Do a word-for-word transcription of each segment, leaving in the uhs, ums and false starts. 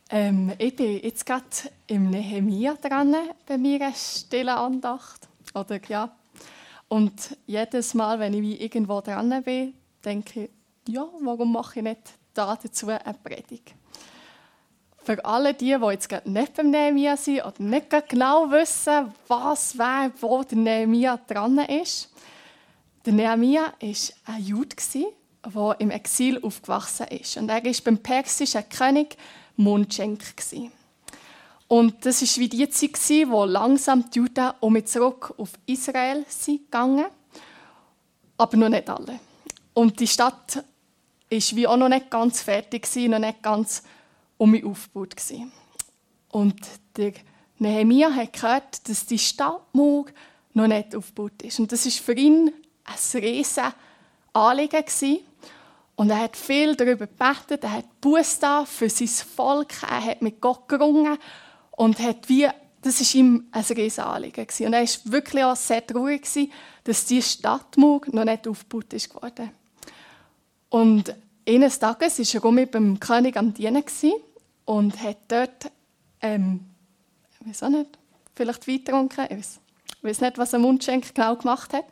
Ähm, ich bin jetzt gerade im Nehemia dran, bei mir eine stille Andacht. Oder, ja. Und jedes Mal, wenn ich irgendwo dran bin, denke ich, ja, warum mache ich nicht da dazu eine Predigt? Für alle die, die jetzt gerade nicht beim Nehemia sind oder nicht genau wissen, was, wer, wo der Nehemia dran ist. Der Nehemia war ein Jude, der im Exil aufgewachsen ist. Und er war beim persischen König Mundschenk. Und das war wie die Zeit, wo langsam die Juden um zurück auf Israel gegangen sind. Aber noch nicht alle. Und die Stadt war wie auch noch nicht ganz fertig, noch nicht ganz um mich aufgebaut. Und der Nehemia hat gehört, dass die Stadtmauer noch nicht aufgebaut ist. Und das war für ihn ein riesiges Anliegen. Und er hat viel darüber gebetet, er hat Buße für sein Volk, er hat mit Gott gerungen und hat wie, das war ihm ein riesiges Anliegen. Und er war wirklich auch sehr traurig, dass diese Stadtmauer noch nicht aufgebaut ist geworden. Und eines Tages war er mit beim König am Dienen und hat dort, ähm, ich weiß auch nicht, vielleicht Wein getrunken. Ich weiß, ich weiß nicht, was ein Mundschenk genau gemacht hat.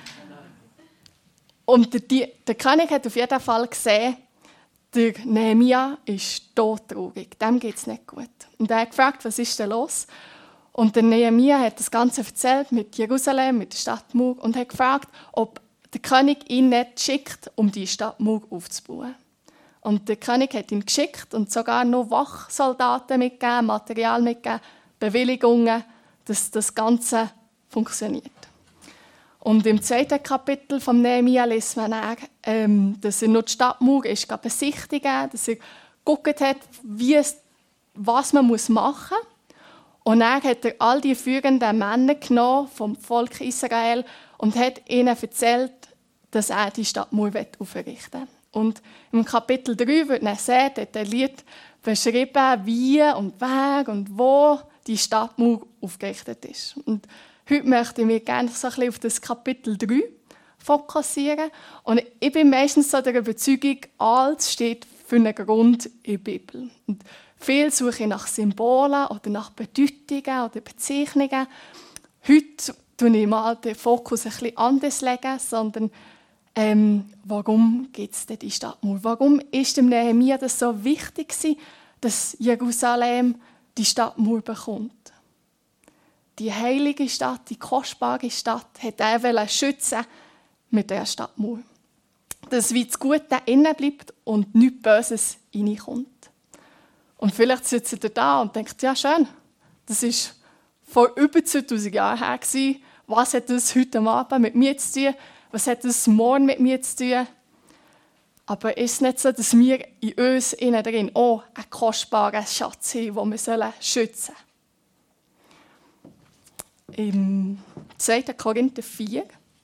Und der, die, der König hat auf jeden Fall gesehen, der Nehemia ist todtraurig, dem geht es nicht gut. Und er hat gefragt, was ist denn los? Und der Nehemia hat das Ganze erzählt mit Jerusalem, mit der Stadtmauer und hat gefragt, ob der König ihn nicht schickt, um die Stadtmauer aufzubauen. Und der König hat ihn geschickt und sogar noch Wachsoldaten mitgegeben, Material mitgegeben, Bewilligungen, dass das Ganze funktioniert. Und im zweiten Kapitel vom Nehemia liest man auch, ähm, dass er noch die Stadtmauer ist besichtigen, dass er geguckt hat, wie es, was man machen muss. Und dann hat er all die führenden Männer genommen vom Volk Israel und hat ihnen erzählt, dass er die Stadtmauer aufrichten will. Und im Kapitel drei wird man sehen, dort der Lied beschrieben, wie und wer und wo die Stadtmauer aufgerichtet ist. Und heute möchte ich mich gerne so ein bisschen auf das Kapitel drei fokussieren. Und ich bin meistens so der Überzeugung, alles steht für einen Grund in der Bibel. Und viel suche ich nach Symbolen oder nach Bedeutungen oder Bezeichnungen. Heute lege ich mal den Fokus ein bisschen anders, legen, sondern ähm, warum gibt es denn die Stadtmauer? Warum ist dem Nehemia das so wichtig gewesen, dass Jerusalem die Stadtmauer bekommt? Die heilige Stadt, die kostbare Stadt, hat er schützen mit der Stadtmauer. Dass wie das Gute innen bleibt und nichts Böses reinkommt. Und vielleicht sitzt ihr da und denkt, ja schön, das war vor über zweitausend Jahren her gewesen. Was hat das heute Abend mit mir zu tun? Was hat das morgen mit mir zu tun? Aber ist es nicht so, dass wir in uns innen drin auch einen kostbaren Schatz haben, den wir schützen sollen? Im zweiten Korinther vier.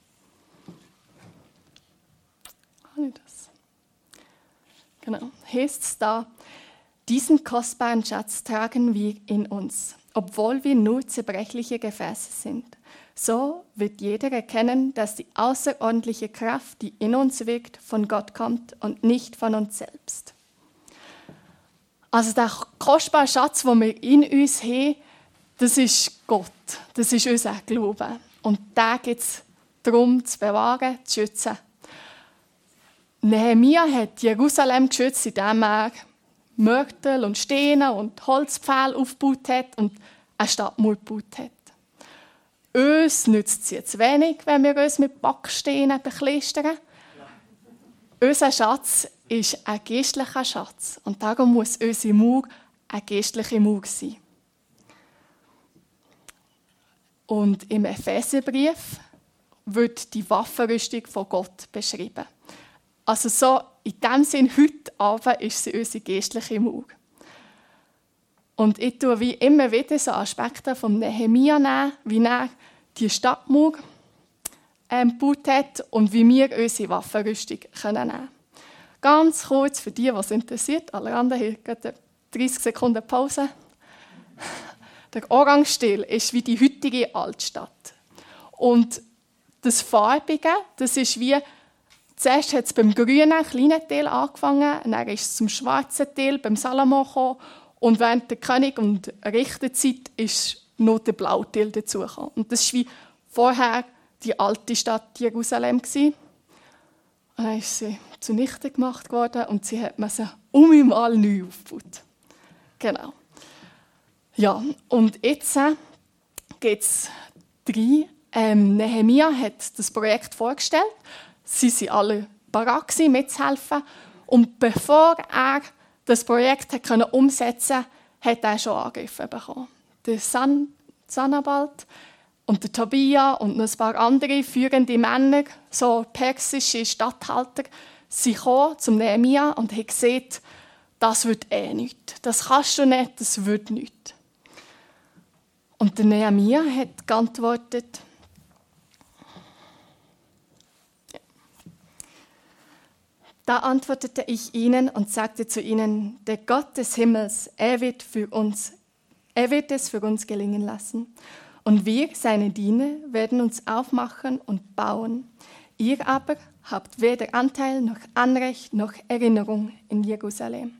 Habe ich das? Genau. Heißt es da, diesen kostbaren Schatz tragen wir in uns, obwohl wir nur zerbrechliche Gefäße sind. So wird jeder erkennen, dass die außerordentliche Kraft, die in uns wirkt, von Gott kommt und nicht von uns selbst. Also der kostbare Schatz, den wir in uns haben, das ist Gott, das ist unser Glaube. Und den geht es darum, zu bewahren, zu schützen. Nehemia hat Jerusalem geschützt, indem er Mörtel und Steine und Holzpfähle aufgebaut hat und eine Stadtmauer gebaut hat. Uns nützt es jetzt wenig, wenn wir uns mit Backsteinen beklistern. Unser Schatz ist ein geistlicher Schatz und darum muss unsere Mauer eine geistliche Mauer sein. Und im Epheserbrief wird die Waffenrüstung von Gott beschrieben. Also so in dem Sinn, heute Abend ist sie unsere geistliche Mauer. Und ich tue wie immer wieder so Aspekte vom Nehemia nehmen, wie er die Stadtmauer ähm, gebaut hat und wie wir unsere Waffenrüstung können nehmen. Ganz kurz für die, was interessiert. Alle anderen hier gerade dreißig Sekunden Pause. Der Orange-Stil ist wie die heutige Altstadt. Und das Farbige, das ist wie, zuerst hat es beim grünen kleinen Teil angefangen, dann ist es zum schwarzen Teil beim Salomo gekommen Und während der König- und Richterzeit ist noch der Blautil dazugekommen. Und das war wie vorher die alte Stadt Jerusalem. Und dann ist sie zunichte gemacht worden und sie hat man sie um einmal neu aufgebaut. Genau. Ja, und jetzt äh, geht es drei. Ähm, Nehemia hat das Projekt vorgestellt. Sie waren alle bereit, mitzuhelfen. Und bevor er das Projekt hat können umsetzen konnte, hat er schon Angriffe bekommen. Der San, Sanballat und der Tobia und noch ein paar andere führende Männer, so persische Statthalter, sind gekommen zum Nehemia und haben gesagt, das wird eh nichts. Das kannst du nicht, das wird nichts. Und der Nehemia hat geantwortet, da antwortete ich ihnen und sagte zu ihnen, der Gott des Himmels, er wird, für uns, er wird es für uns gelingen lassen. Und wir, seine Diener, werden uns aufmachen und bauen. Ihr aber habt weder Anteil noch Anrecht noch Erinnerung in Jerusalem.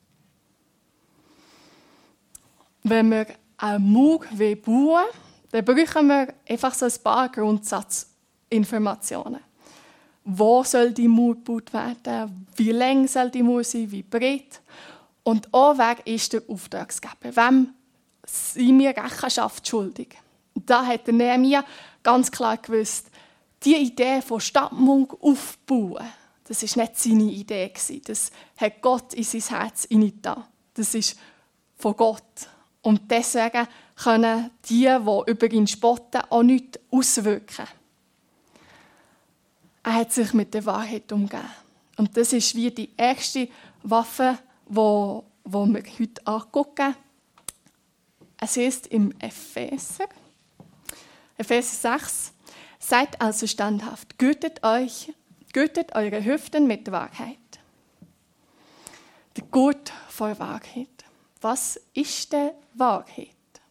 Wenn wir einen Mauer bauen wollen, dann brauchen wir einfach so ein paar Grundsatzinformationen. Wo soll die Mauer gebaut werden? Wie lang soll die Mauer sein? Wie breit? Und auch wer ist der Auftragsgeber? Wem sind wir Rechenschaft schuldig? Und da hat der Nehemia ganz klar gewusst, die Idee von Stadtmauer aufbauen, das war nicht seine Idee. Das hat Gott in sein Herz hineingetan. Das ist von Gott. Und deswegen können die, die über ihn spotten, auch nichts auswirken. Er hat sich mit der Wahrheit umgeben. Und das ist wie die erste Waffe, die wir heute angucken. Es ist im Epheser, Epheser sechs. Seid also standhaft, gürtet euch, gürtet eure Hüften mit Wahrheit. Der Gurt vor Wahrheit. Was ist denn Wahrheit?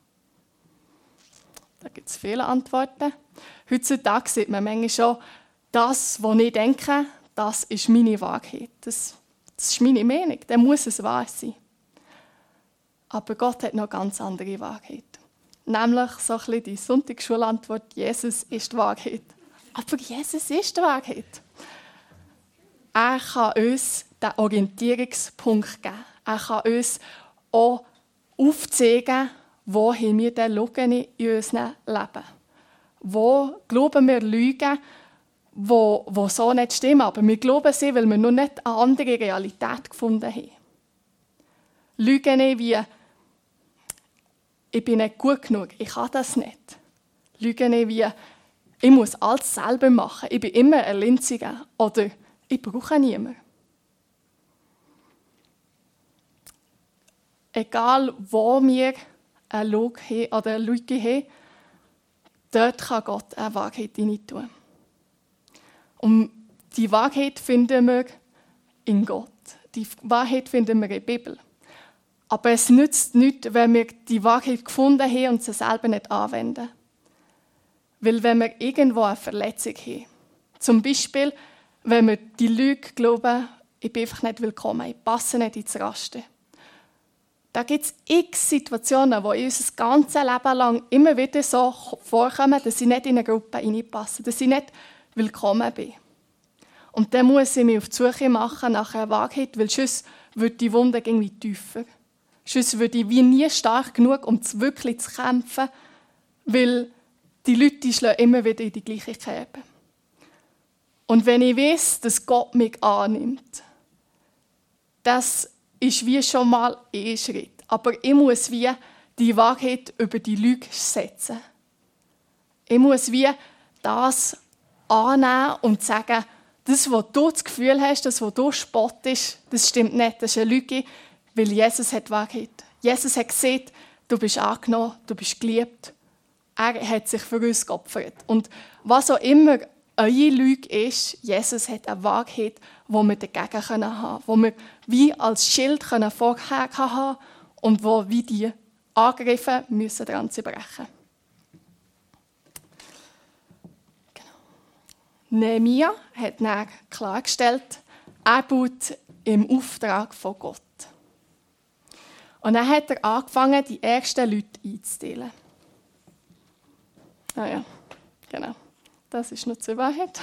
Da gibt es viele Antworten. Heutzutage sieht man manchmal schon, das, was ich denke, das ist meine Wahrheit. Das, das ist meine Meinung. Dann muss es wahr sein. Aber Gott hat noch eine ganz andere Wahrheit. Nämlich so ein bisschen die Sonntagsschulantwort, Jesus ist die Wahrheit. Aber Jesus ist die Wahrheit. Er kann uns den Orientierungspunkt geben. Er kann uns auch aufzeigen, wohin wir dann schauen in unserem Leben. Wo glauben wir Lügen, wo, wo so nicht stimmen, aber wir glauben sie, weil wir noch nicht eine andere Realität gefunden haben. Lügen nicht wie, ich bin nicht gut genug, ich kann das nicht. Lügen nicht wie, ich muss alles selber machen, ich bin immer ein Linziger oder ich brauche niemanden. Egal, wo wir eine Lüge haben oder eine Lüge haben, dort kann Gott eine Wahrheit hineintun. Und die Wahrheit finden wir in Gott. Die Wahrheit finden wir in der Bibel. Aber es nützt nichts, wenn wir die Wahrheit gefunden haben und sie selber nicht anwenden. Weil wenn wir irgendwo eine Verletzung haben, zum Beispiel, wenn wir die Lüge glauben, ich bin einfach nicht willkommen, ich passe nicht ins Raster. Da gibt es x Situationen, wo in unser ganzes Leben lang immer wieder so vorkommen, dass ich nicht in eine Gruppe hineinpasse, dass ich nicht willkommen bin. Und dann muss ich mich auf die Suche machen nach einer Wahrheit, weil sonst wird die Wunde irgendwie tiefer. Sonst würde ich wie nie stark genug, um wirklich zu kämpfen, weil die Leute die schlagen immer wieder in die gleiche Kerbe. Und wenn ich weiß, dass Gott mich annimmt, das ist wie schon mal ein Schritt. Aber ich muss wie die Wahrheit über die Lüge setzen. Ich muss wie das annehmen und sagen, das, was du das Gefühl hast, das, was du spottest, das stimmt nicht, das ist eine Lüge, weil Jesus hat Wahrheit. Jesus hat gesagt, du bist angenommen, du bist geliebt. Er hat sich für uns geopfert. Und was auch immer eure Lüge ist, Jesus hat eine Wahrheit, die wir dagegen haben können, die wir wie als Schild vorher haben und wo wie die Angriffe müssen daran zerbrechen. Genau. Nehemia hat dann klargestellt, er baut im Auftrag von Gott. Und dann hat er angefangen, die ersten Leute einzuteilen. Ah ja, genau. Das ist noch zur Wahrheit.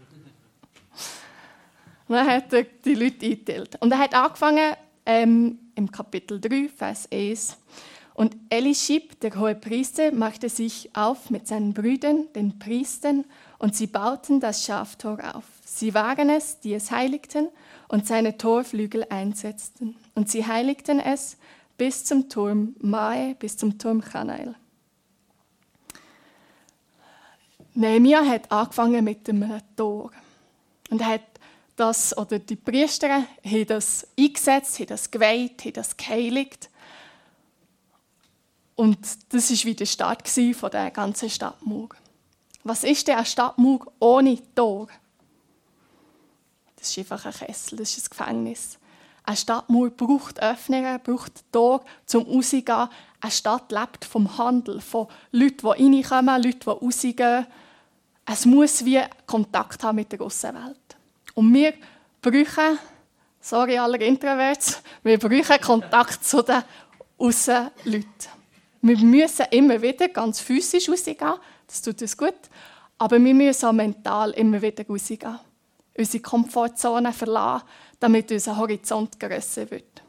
Und dann hat er die Leute eingeteilt. Und er hat angefangen ähm, im Kapitel drei, Vers eins. Und Elischib, der Hohepriester, machte sich auf mit seinen Brüdern, den Priestern, und sie bauten das Schaftor auf. Sie waren es, die es heiligten und seine Torflügel einsetzten. Und sie heiligten es bis zum Turm Mae, bis zum Turm Chanael. Nehemia hat angefangen mit dem Tor. Und er hat das, oder die Priester haben das eingesetzt, haben das geweiht, haben das geheiligt. Und das war wie der Start von der ganzen Stadtmauer. Was ist denn eine Stadtmauer ohne Tor? Das ist einfach ein Kessel, das ist ein Gefängnis. Eine Stadtmauer braucht Öffnungen, braucht Tor zum Rausgehen. Eine Stadt lebt vom Handel, von Leuten, die reinkommen, Leuten, die rausgehen. Es muss wie Kontakt haben mit der Aussenwelt. Und wir brauchen, sorry alle Introverts, wir brauchen Kontakt zu den Aussenleuten. Wir müssen immer wieder ganz physisch rausgehen, das tut uns gut, aber wir müssen auch mental immer wieder rausgehen. Unsere Komfortzone verlassen, damit unser Horizont grösser wird.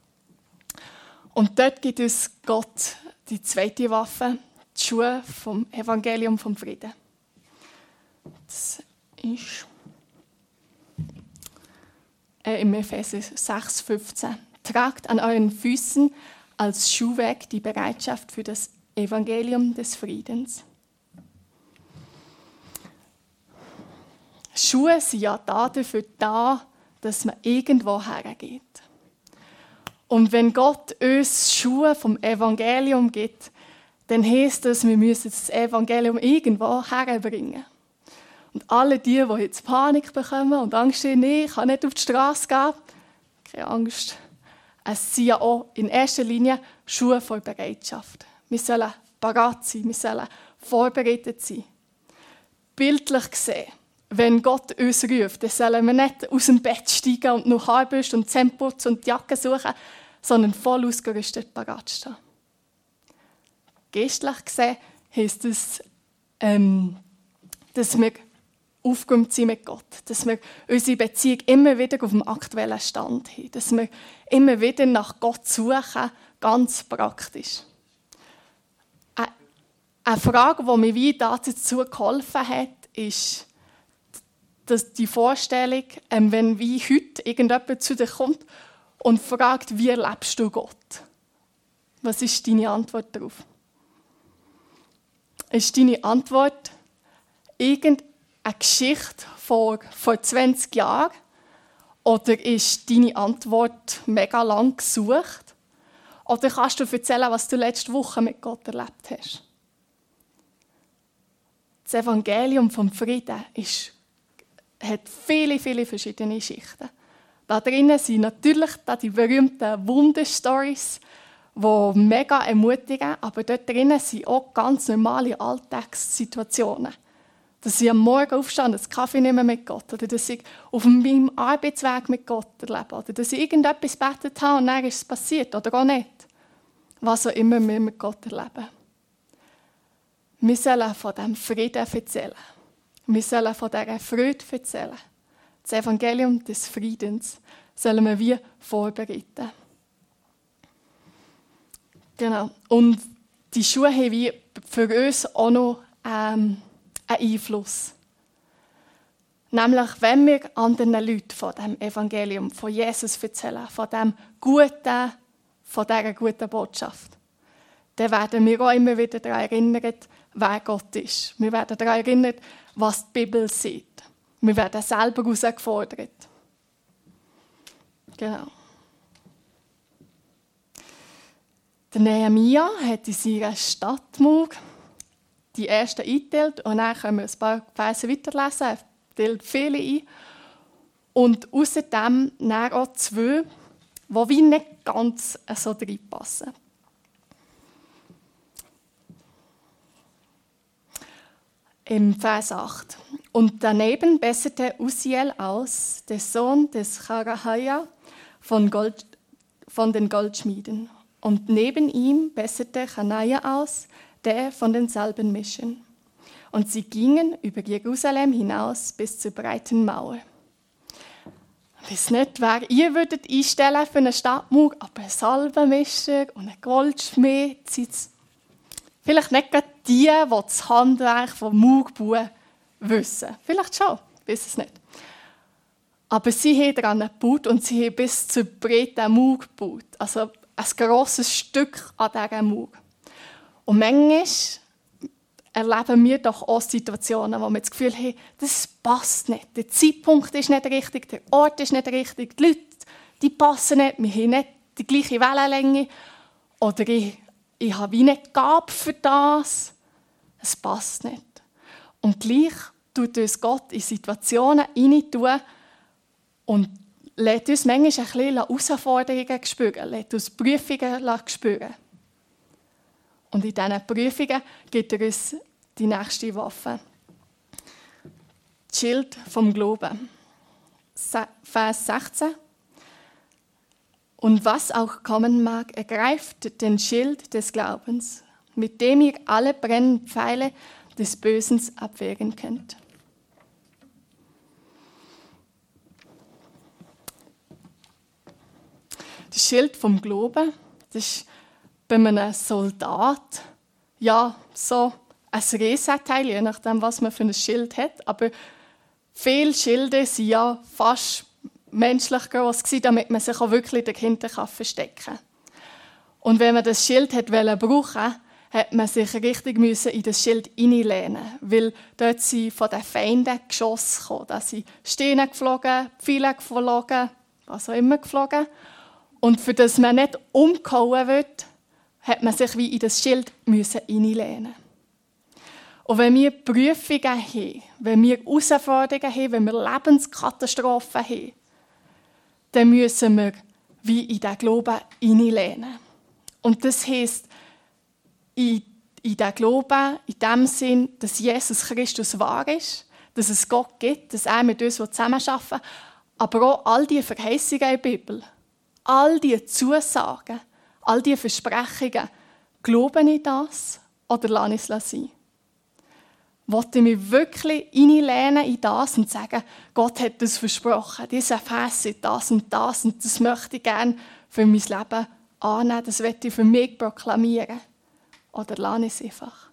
Und dort gibt uns Gott die zweite Waffe, die Schuhe vom Evangelium vom Frieden. Das ist äh, im Epheser sechs, fünfzehn. Tragt an euren Füßen als Schuhwerk die Bereitschaft für das Evangelium des Friedens. Schuhe sind ja dafür da, dass man irgendwo hergeht. Und wenn Gott uns Schuhe vom Evangelium gibt, dann heisst das, wir müssen das Evangelium irgendwo herbringen. Und alle die, die jetzt Panik bekommen und Angst haben, nee, ich kann nicht auf die Straße gehen, keine Angst. Es sind ja auch in erster Linie Schuhe vor Bereitschaft. Wir sollen parat sein, wir sollen vorbereitet sein. Bildlich gesehen, wenn Gott uns ruft, dann sollen wir nicht aus dem Bett steigen und noch Haarbürste und Zähne putzen und die Jacke suchen, sondern voll ausgerüstet parat stehen. Geistlich gesehen heisst das, ähm, dass wir aufgeräumt sind mit Gott, dass wir unsere Beziehung immer wieder auf dem aktuellen Stand haben, dass wir immer wieder nach Gott suchen, ganz praktisch. Eine Frage, die mir wie dazu geholfen hat, ist, dass die Vorstellung, wenn wie heute irgendjemand zu dir kommt und fragt, wie erlebst du Gott? Was ist deine Antwort darauf? Ist deine Antwort irgendeine Geschichte vor, vor zwanzig Jahren? Oder ist deine Antwort mega lang gesucht? Oder kannst du erzählen, was du letzte Woche mit Gott erlebt hast? Das Evangelium vom Frieden ist, hat viele, viele verschiedene Schichten. Da drinnen sind natürlich die berühmten Wunderstories, die mega ermutigen, aber dort drinnen sind auch ganz normale Alltagssituationen. Dass ich am Morgen aufstehe und einen Kaffee nehme mit Gott, oder dass ich auf meinem Arbeitsweg mit Gott erlebe, oder dass ich irgendetwas gebetet habe und dann ist es passiert, oder auch nicht. Was auch immer wir mit Gott erleben. Wir sollen von diesem Frieden erzählen. Wir sollen von dieser Freude erzählen. Das Evangelium des Friedens sollen wir wie vorbereiten. Genau. Und die Schuhe haben wie für uns auch noch ähm, einen Einfluss. Nämlich, wenn wir anderen Leuten von dem Evangelium, von Jesus erzählen, von dem Guten, von dieser guten Botschaft, dann werden wir auch immer wieder daran erinnert, wer Gott ist. Wir werden daran erinnert, was die Bibel sagt. Wir werden selber herausgefordert. Genau. Der Nehemia hat in seiner Stadtmauer die ersten eingeteilt und dann können wir ein paar Verse weiterlesen. Er teilt viele ein. Und außerdem dann auch zwei, die wie nicht ganz so reinpassen. Im Vers acht. Und daneben besserte Uziel aus, der Sohn des Charahaja, von, Gold, von den Goldschmieden. Und neben ihm besserte Chanaja aus, der von denselben Mischen. Und sie gingen über Jerusalem hinaus bis zur breiten Mauer. Ich weiss nicht, wer ihr würdet einstellen für eine Stadtmauer, aber ein Salbenmischer und ein Goldschmied sind vielleicht nicht gerade die, die das Handwerk von Mauerbauen wissen. Vielleicht schon, ich weiss es nicht. Aber sie haben daran gebaut und sie haben bis zur breiten Mauer gebaut. Also ein grosses Stück an dieser Mauer. Und manchmal erleben wir doch auch Situationen, wo wir das Gefühl haben, das passt nicht. Der Zeitpunkt ist nicht richtig, der Ort ist nicht richtig, die Leute die passen nicht, wir haben nicht die gleiche Wellenlänge. Oder ich, ich habe wie nicht Gabe für das. Es passt nicht. Und gleich tut uns Gott in Situationen hineintun und lässt uns manchmal ein bisschen Herausforderungen spüren, lässt uns Prüfungen spüren. Und in diesen Prüfungen gibt er uns die nächste Waffe. Das Schild vom Glauben. Vers sechzehn. Und was auch kommen mag, ergreift den Schild des Glaubens, mit dem ihr alle brennenden Pfeile des Bösen abwehren könnt. Das Schild vom Glauben, das ist bei einem Soldat, ja, so ein Riesenteil, je nachdem, was man für ein Schild hat. Aber viele Schilde waren ja fast menschlich groß, damit man sich auch wirklich dahinter verstecken kann. Und wenn man das Schild wollte brauchen, hat man sich richtig in das Schild hineinlehnen, weil dort sind von den Feinden Geschosse gekommen. Da sind Steine geflogen, Pfeile geflogen, was auch immer geflogen. Und für das man nicht umgehauen wird, hat man sich wie in das Schild hineinlehnen. Und wenn wir Prüfungen haben, wenn wir Herausforderungen haben, wenn wir Lebenskatastrophen haben, dann müssen wir wie in den Glauben hineinlehnen. Und das heisst, in, in den Glauben, in dem Sinn, dass Jesus Christus wahr ist, dass es Gott gibt, dass er mit uns zusammenarbeiten will, aber auch all die Verheißungen in der Bibel, all die Zusagen, all die Versprechungen, glaube ich das oder lasse ich es sein? Wollte ich mich wirklich hineinlehnen in das und sagen, Gott hat das versprochen, dieser Vers ist das und das und das möchte ich gerne für mein Leben annehmen, das möchte ich für mich proklamieren. Oder lasse ich es einfach?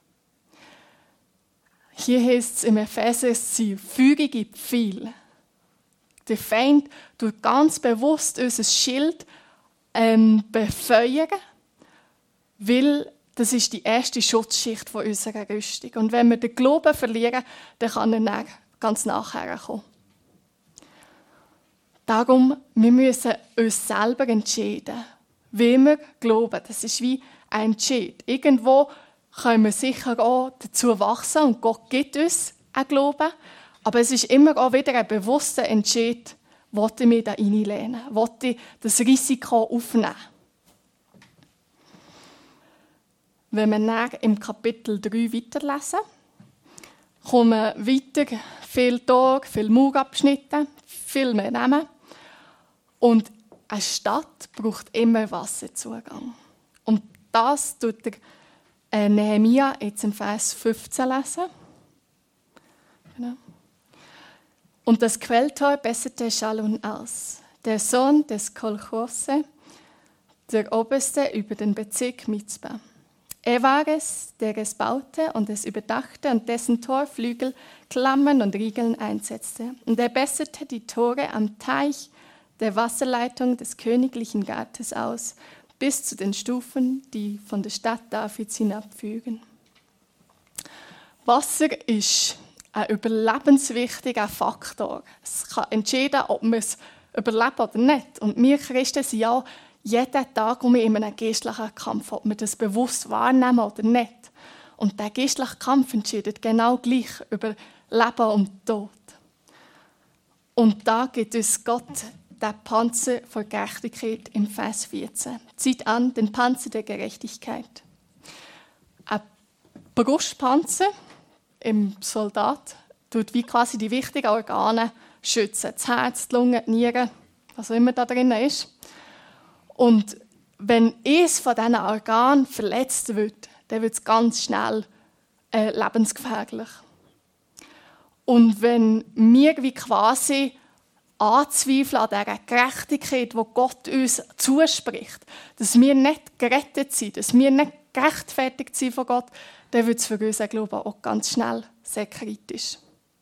Hier heißt es im Epheser, es sind feurige Pfeile. Der Feind tut ganz bewusst unser Schild ähm, befeuern, weil das ist die erste Schutzschicht von unserer Rüstung. Und wenn wir den Glauben verlieren, dann kann er dann ganz nachher kommen. Darum, wir müssen uns selber entscheiden, wie wir glauben. Das ist wie ein Entscheid. Irgendwo können wir sicher auch dazu wachsen und Gott gibt uns einen Glauben. Aber es ist immer auch wieder ein bewusster Entscheid, wollte ich mich da hineinlehnen, wollte ich das Risiko aufnehmen. Wenn wir dann im Kapitel drei weiterlesen, kommen weiter viele Tage, viele Mauerabschnitte, viel mehr Namen. Und eine Stadt braucht immer Wasserzugang. Und das tut der äh, Nehemia jetzt im Vers fünfzehn lesen. Genau. Und das Quelltor besserte Schalun aus, der Sohn des Kolchose, der Oberste über den Bezirk Mizpah. Er war es, der es baute und es überdachte und dessen Torflügel, Klammern und Riegeln einsetzte. Und er besserte die Tore am Teich der Wasserleitung des königlichen Gartens aus, bis zu den Stufen, die von der Stadt Davids hinabführen. Wasser ist ein überlebenswichtiger Faktor. Es kann entscheiden, ob wir es überleben oder nicht. Und wir Christen sind ja jeden Tag um in einem geistlichen Kampf, ob wir das bewusst wahrnehmen oder nicht. Und der geistliche Kampf entscheidet genau gleich über Leben und Tod. Und da gibt uns Gott den Panzer der Gerechtigkeit im Vers vierzehn. Zieht an den Panzer der Gerechtigkeit. Ein Brustpanzer im Soldat tut wie quasi die wichtigen Organe schützen. Das Herz, die Lunge, die Nieren, was auch immer da drin ist. Und wenn eines von diesen Organen verletzt wird, dann wird es ganz schnell äh, lebensgefährlich. Und wenn wir wie quasi anzweifeln an dieser Gerechtigkeit, die Gott uns zuspricht, dass wir nicht gerettet sind, dass wir nicht gerechtfertigt sind von Gott, dann wird es für unseren Glauben auch ganz schnell sehr kritisch.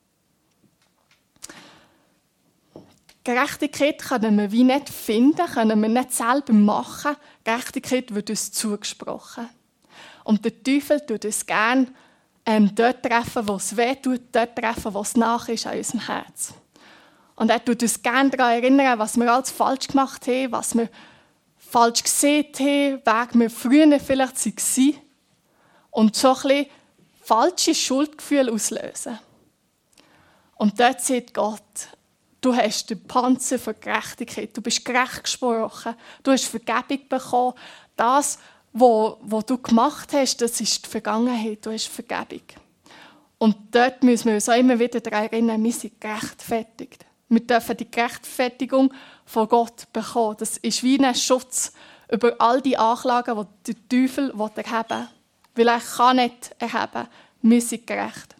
Gerechtigkeit können wir wie nicht finden, können wir nicht selber machen. Gerechtigkeit wird uns zugesprochen. Und der Teufel tut uns gerne ähm, dort treffen, wo es weh tut, dort treffen, wo es nach ist an unserem Herz. Und er tut uns gerne daran erinnern, was wir alles falsch gemacht haben, was wir falsch gesehen haben, wer wir früher vielleicht waren. Und so ein bisschen falsche Schuldgefühle auslösen. Und dort sagt Gott, du hast den Panzer für Gerechtigkeit, du bist gerecht gesprochen, du hast Vergebung bekommen. Das, was, was du gemacht hast, das ist die Vergangenheit, du hast Vergebung. Und dort müssen wir uns auch immer wieder daran erinnern, wir sind gerechtfertigt. Wir dürfen die Gerechtfertigung von Gott bekommen. Das ist wie ein Schutz über all die Anklagen, die der Teufel erheben will. Weil er kann nicht erheben. Wir sind gerecht.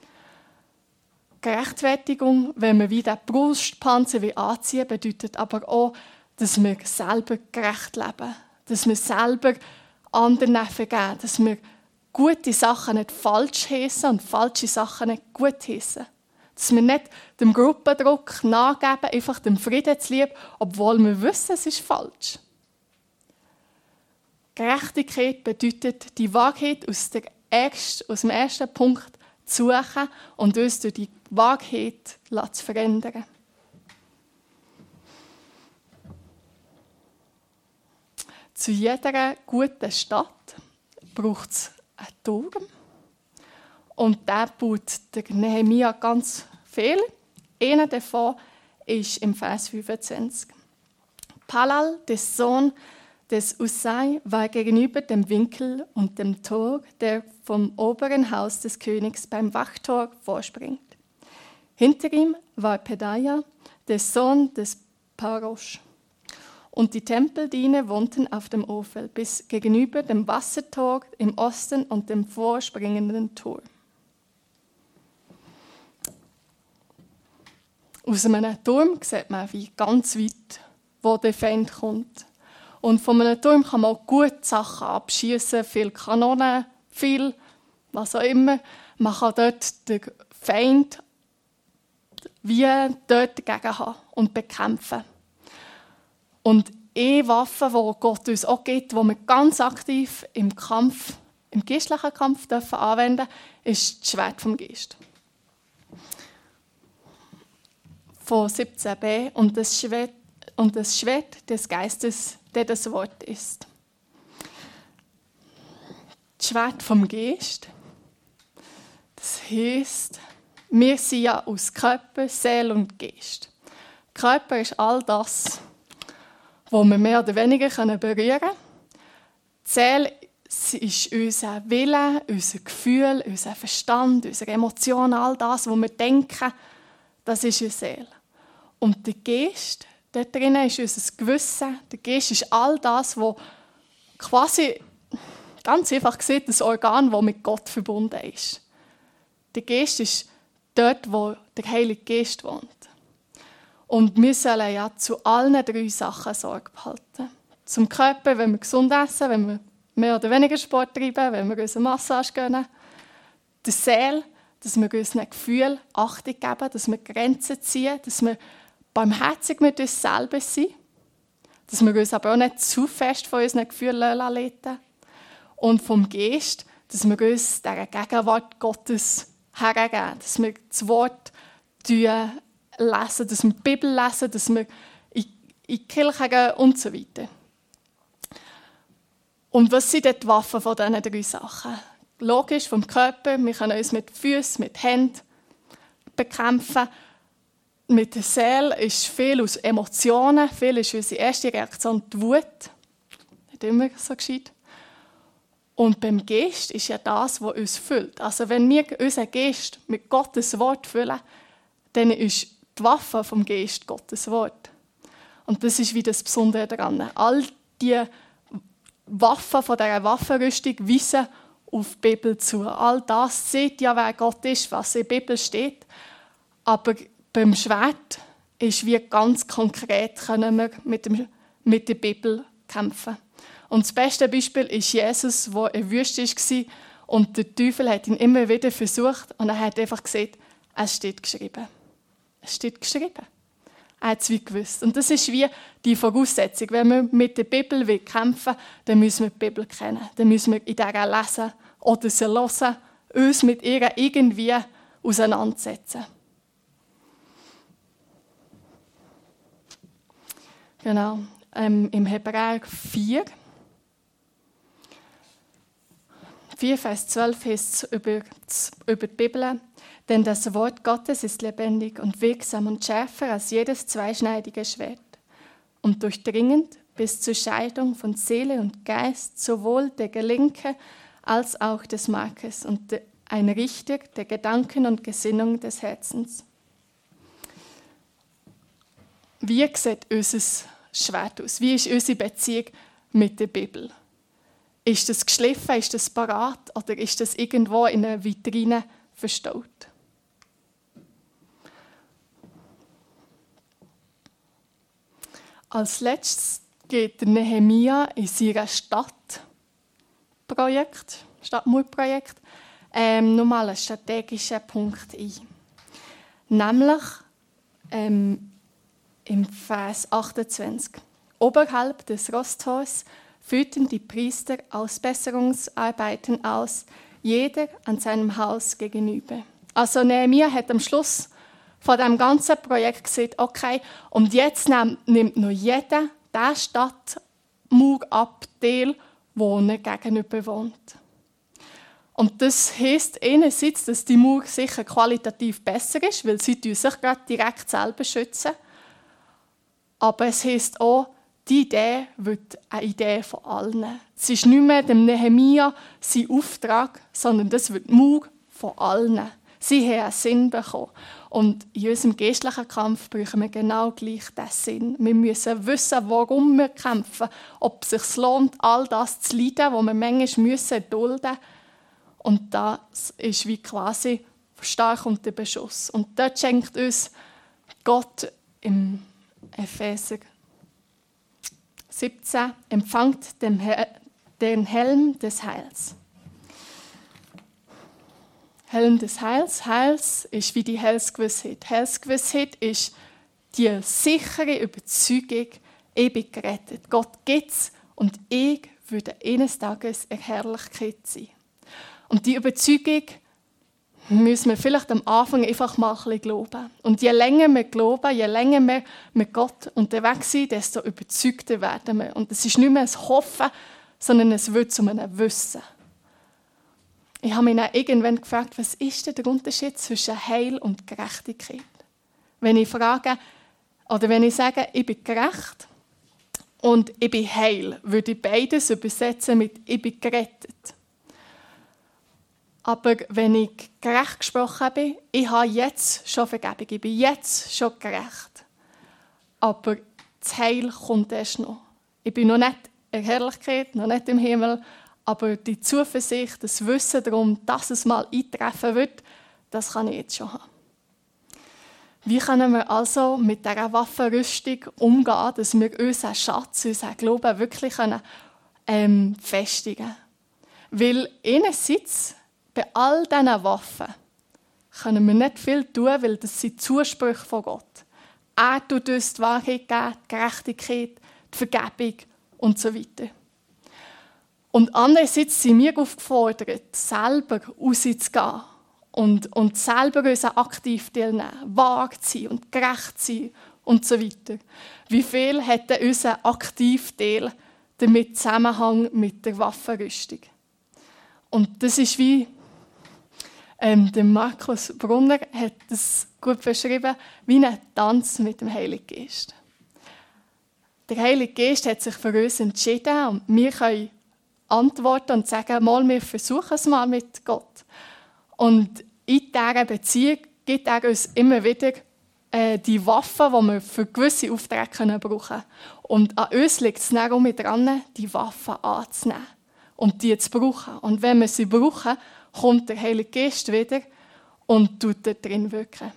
Gerechtfertigung, wenn wir wie den Brustpanzer anziehen, bedeutet aber auch, dass wir selber gerecht leben. Dass wir selber anderen vergeben. Dass wir gute Sachen nicht falsch heissen und falsche Sachen nicht gut heissen. Dass wir nicht dem Gruppendruck nachgeben, einfach dem Friedenslieb, obwohl wir wissen, es ist falsch. Gerechtigkeit bedeutet, die Wahrheit aus, der ersten, aus dem ersten Punkt zu suchen und uns durch die Wahrheit zu verändern. Zu jeder guten Stadt braucht es einen Turm. Und der baut der Nehemia ganz viel. Einer davon ist im Vers fünfundzwanzig. Palal, der Sohn des Usai, war gegenüber dem Winkel und dem Tor, der vom oberen Haus des Königs beim Wachtor vorspringt. Hinter ihm war Pedaja, der Sohn des Parosch. Und die Tempeldiener wohnten auf dem Ofel, bis gegenüber dem Wassertor im Osten und dem vorspringenden Tor. Aus einem Turm sieht man wie ganz weit, wo der Feind kommt. Und von einem Turm kann man auch gut Sachen abschießen, viele Kanonen, viel, was auch immer. Man kann dort den Feind wie dort dagegen haben und bekämpfen. Und eine Waffe, die Gott uns auch gibt, die wir ganz aktiv im Kampf, im geistlichen Kampf dürfen anwenden dürfen, ist das Schwert vom Geist. Von siebzehn b und das Schwert, und das Schwert des Geistes, der das Wort ist. Das Schwert vom Geist, das heisst, wir sind ja aus Körper, Seele und Geist. Körper ist all das, was wir mehr oder weniger berühren können. Die Seele ist unser Wille, unser Gefühl, unser Verstand, unsere Emotionen, all das, was wir denken, das ist unsere Seele. Und der Geist, dort drinnen ist unser Gewissen. Der Geist ist all das, was quasi, ganz einfach gesagt, das Organ, das mit Gott verbunden ist. Der Geist ist dort, wo der Heilige Geist wohnt. Und wir sollen ja zu allen drei Sachen Sorge behalten. Zum Körper, wenn wir gesund essen, wenn wir mehr oder weniger Sport treiben, wenn wir uns eine Massage gönnen. Der Seele, dass wir unseren Gefühlen Achtung geben, dass wir Grenzen ziehen, dass wir barmherzig mit uns selber sind, dass wir uns aber auch nicht zu fest von unseren Gefühlen leiten. Und vom Geist, dass wir uns dieser Gegenwart Gottes hergeben, dass wir das Wort lesen, dass wir die Bibel lesen, dass wir in die Kirche gehen und so weiter. Und was sind die Waffen von diesen drei Sachen? Logisch, vom Körper, wir können uns mit Füßen, mit Händen bekämpfen. Mit der Seele ist viel aus Emotionen, viel ist unsere erste Reaktion die Wut. Nicht immer so gescheit. Und beim Geist ist ja das, was uns füllt. Also wenn wir unseren Geist mit Gottes Wort füllen, dann ist die Waffe vom Geist Gottes Wort. Und das ist wie das Besondere daran. All die Waffen von dieser Waffenrüstung weisen auf die Bibel zu. All das sieht ja, wer Gott ist, was in der Bibel steht. Aber beim Schwert ist wie ganz konkret, können wir mit, dem, mit der Bibel kämpfen. Und das beste Beispiel ist Jesus, der in der Wüste war und der Teufel hat ihn immer wieder versucht und er hat einfach gesagt, es steht geschrieben. Es steht geschrieben. Er hat es wie gewusst. Und das ist wie die Voraussetzung. Wenn wir mit der Bibel kämpfen wollen, dann müssen wir die Bibel kennen. Dann müssen wir in dieser lesen oder sie hören, uns mit ihr irgendwie auseinandersetzen. Genau. Ähm, Im Hebräer vier, vier, Vers zwölf heißt es über, über die Bibel, denn das Wort Gottes ist lebendig und wirksam und schärfer als jedes zweischneidige Schwert und durchdringend bis zur Scheidung von Seele und Geist, sowohl der Gelenke als auch des Markes und ein Richter der Gedanken und Gesinnung des Herzens. Wie sieht unser Schwert aus? Wie ist unsere Beziehung mit der Bibel? Ist das geschliffen, ist das parat oder ist das irgendwo in einer Vitrine verstaut? Als letztes geht Nehemia in sein Stadtprojekt, Stadtmauerprojekt, ähm, nochmal einen strategischen Punkt ein. Nämlich ähm, im Vers achtundzwanzig. Oberhalb des Rosttors führten die Priester Ausbesserungsarbeiten aus, jeder an seinem Haus gegenüber. Also Nehemia hat am Schluss von dem ganzen Projekt gesagt, okay, und jetzt nimmt noch jeder den Stadtmauerabteil, wo er gegenüber wohnt. Und das heisst einerseits, dass die Mauer sicher qualitativ besser ist, weil sie sich gerade direkt selber schützen. Aber es heisst auch, die Idee wird eine Idee von allen. Es ist nicht mehr dem Nehemia sein Auftrag, sondern das wird die Mauer von allen. Sie haben einen Sinn bekommen. Und in unserem geistlichen Kampf brauchen wir genau gleich diesen Sinn. Wir müssen wissen, warum wir kämpfen, ob es sich lohnt, all das zu leiden, was wir manchmal müssen dulden. Und das ist wie quasi stark unter Beschuss. Und dort schenkt uns Gott im Epheser siebzehn, empfangt den Helm des Heils. Helm des Heils. Heils ist wie die Heilsgewissheit. Heilsgewissheit ist die sichere Überzeugung, ich bin gerettet. Gott gibt es und ich würde eines Tages in Herrlichkeit sein. Und die Überzeugung müssen wir vielleicht am Anfang einfach mal ein bisschen glauben. Und je länger wir glauben, je länger wir mit Gott unterwegs sind, desto überzeugter werden wir. Und es ist nicht mehr ein Hoffen, sondern es wird zu einem Wissen. Ich habe mich dann irgendwann gefragt, was ist denn der Unterschied zwischen Heil und Gerechtigkeit? Wenn ich frage, oder wenn ich sage, ich bin gerecht und ich bin heil, würde ich beides übersetzen mit ich bin gerettet. Aber wenn ich gerecht gesprochen bin, ich habe jetzt schon Vergebung, ich bin jetzt schon gerecht. Aber das Heil kommt erst noch. Ich bin noch nicht in der Herrlichkeit, noch nicht im Himmel, aber die Zuversicht, das Wissen darum, dass es mal eintreffen wird, das kann ich jetzt schon haben. Wie können wir also mit dieser Waffenrüstung umgehen, dass wir unseren Schatz, unseren Glauben wirklich können, ähm, festigen können? Weil einerseits bei all diesen Waffen können wir nicht viel tun, weil das sind Zusprüche von Gott. Er tut uns die Wahrheit geben, die Gerechtigkeit, die Vergebung und so weiter. Und andererseits sind wir aufgefordert, selber rauszugehen und, und selber uns aktiv teilnehmen, wahr zu sein und gerecht zu sein und so weiter. Wie viel hat denn unser Aktivteil damit Zusammenhang mit der Waffenrüstung? Und das ist wie, ähm, der Markus Brunner hat das gut beschrieben, wie ein Tanz mit dem Heiligen Geist. Der Heilige Geist hat sich für uns entschieden und wir können antworten und sagen, mal, wir versuchen es mal mit Gott. Und in dieser Beziehung gibt er uns immer wieder äh, die Waffen, die wir für gewisse Aufträge können brauchen. Und an uns liegt es dann auch mit dran, die Waffen anzunehmen und die zu brauchen. Und wenn wir sie brauchen, kommt der Heilige Geist wieder und tut dort drin wirken.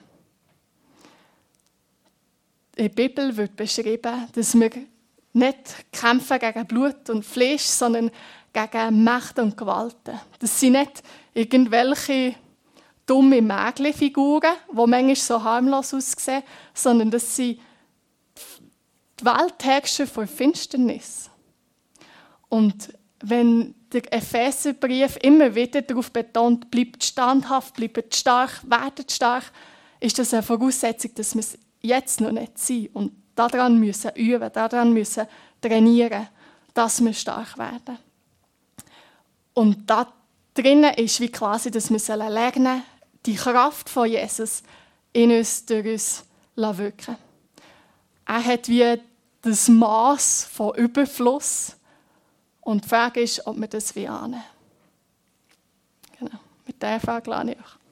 In der Bibel wird beschrieben, dass wir nicht kämpfen gegen Blut und Fleisch, sondern gegen Mächte und Gewalten. Das sind nicht irgendwelche dumme Mägli-Figuren, die manchmal so harmlos aussehen, sondern das sind die Weltherrscher von Finsternis. Und wenn der Epheserbrief immer wieder darauf betont, bleibt standhaft, bleibt stark, werdet stark, ist das eine Voraussetzung, dass wir es jetzt noch nicht sind und daran müssen üben, daran müssen trainieren, dass wir stark werden. Und da drinnen ist wie quasi, dass wir lernen, die Kraft von Jesus in uns, durch uns wirken. Er hat wie das Maß von Überfluss. Und die Frage ist, ob wir das wie annehmen. Genau, mit dieser Frage lerne ich euch.